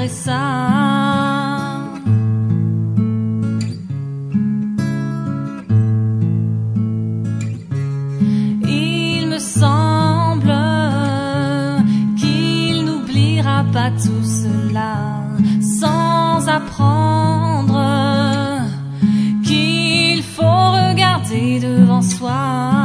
malgré ça. Il me semble qu'il n'oubliera pas tout cela sans apprendre qu'il faut regarder devant soi.